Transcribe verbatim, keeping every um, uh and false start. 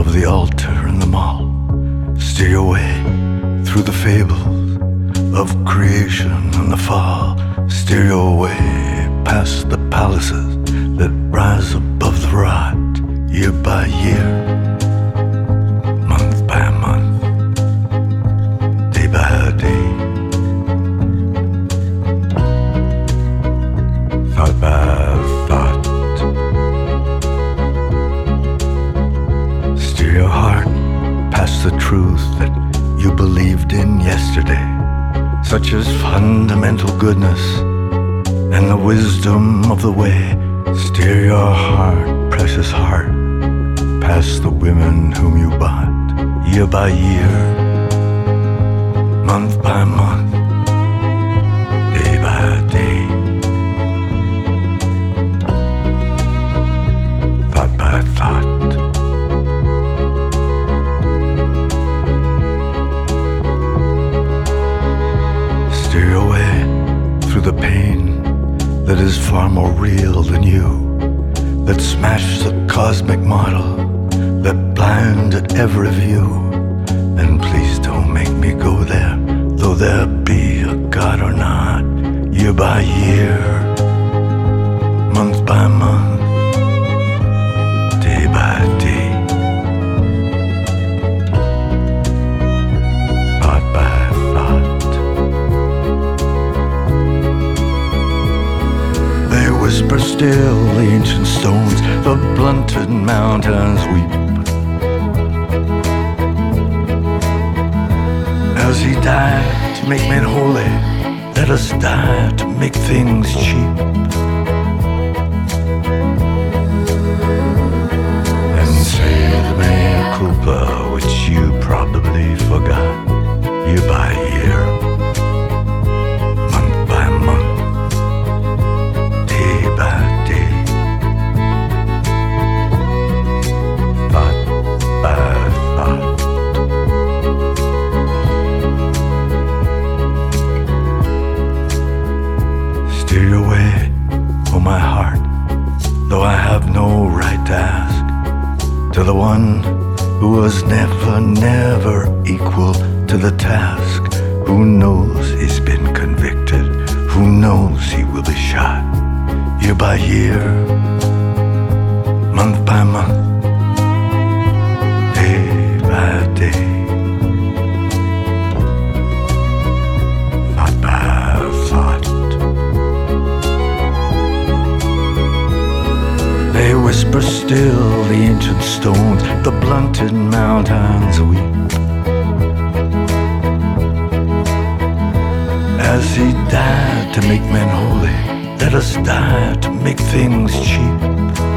of the altar in the mall. Steer your way through the fables of creation and the fall. Steer your way past the palaces that rise above the rot. Year by year, month by month, day by day, thought by thought. Steer your heart past the truth that you believed in yesterday, such as fundamental goodness and the wisdom of the way. Steer your heart, precious heart, past the women whom you bought, year by year, month by month, day by day, thought by thought. Steer your way through the pain that is far more real than you, that smashed the cosmic model, that blinded every view. And please don't make me go there, though there be a God or not. Year by year, month by month, day by day, thought by thought. They whisper still, the ancient stones, the blunted mountains weep. As he died to make men holy, let us die to make things cheap. And say the mea culpa, which you probably forgot, year by year, month by month, day by day, thought by thought. Steer your way, oh my heart, though I have no right to ask, to the one who was never, never equal to the task, who knows he's been convicted, who knows he will be shot, year by year, month by month, day by day, thought by thought. They whisper still, the ancient stones, the blunted mountains weep. As he died to make men holy, let us die to make things cheap.